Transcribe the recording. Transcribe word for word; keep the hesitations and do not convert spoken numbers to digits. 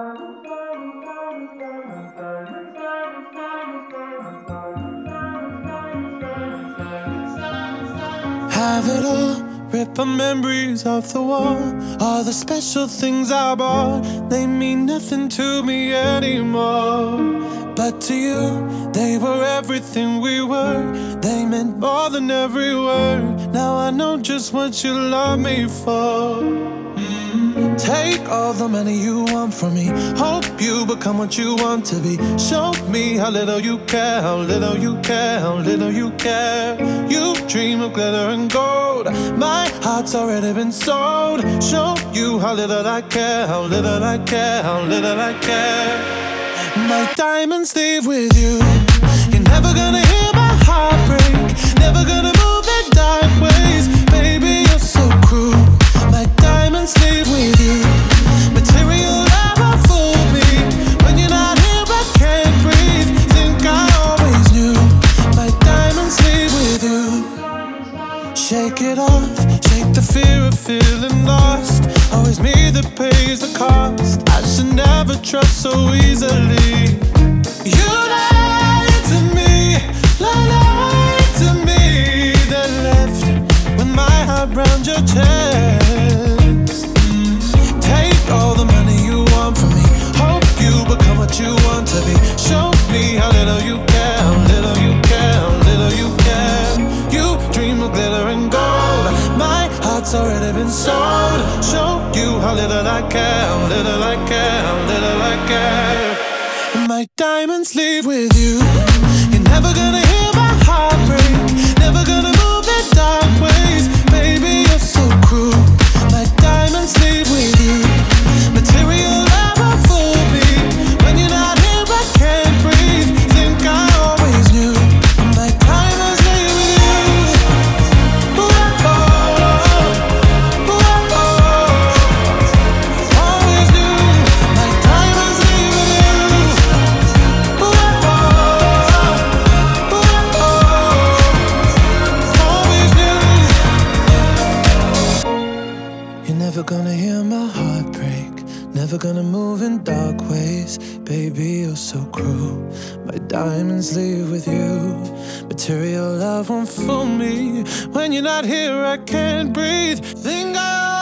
Have it all, rip our memories off the wall. All the special things I bought, they mean nothing to me anymore. But to you, they were everything we were. They meant more than every word. Now I know just what you love me for. Mm. Take all the money you want from me. Hope you become what you want to be. Show me how little you care, how little you care, how little you care. You dream of glitter and gold. My heart's already been sold. Show you how little I care, how little I care, how little I care. My diamonds leave with you. You're never gonna hear my heart break. Never gonna move in dark ways. Baby, you're so cruel. My diamonds leave with you. Material love won't fool me. When you're not here, I can't breathe. Think I always knew. My diamonds leave with you. Shake it off, shake the fear of feeling lost. Always me that pays the cost. I should never trust so easily. You lied to me, lied to me. Then left with my heart round your chest. Mm. Take all the money you want from me. Hope you become what you want to be. Show me how little you care, how little you care, how little you care. You dream of glitter and gold. My heart's already been sold. Show you how little I care, how little I care, how little I care. And my diamonds leave with you. You're never gonna hear my heart break. Never gonna move in dark ways. Baby, you're so cruel. My diamonds leave with you. Material love won't fool me. When you're not here, I can't breathe. Think I always knew. My diamonds leave with you. Ooh, oh, ooh, oh. Always knew. My diamonds leave with you. Ooh, oh, ooh, oh. Always knew. You're never gonna hear my heart break. Never gonna move in dark ways. Baby, you're so cruel. My diamonds leave with you. Material love won't fool me. When you're not here, I can't breathe. Think I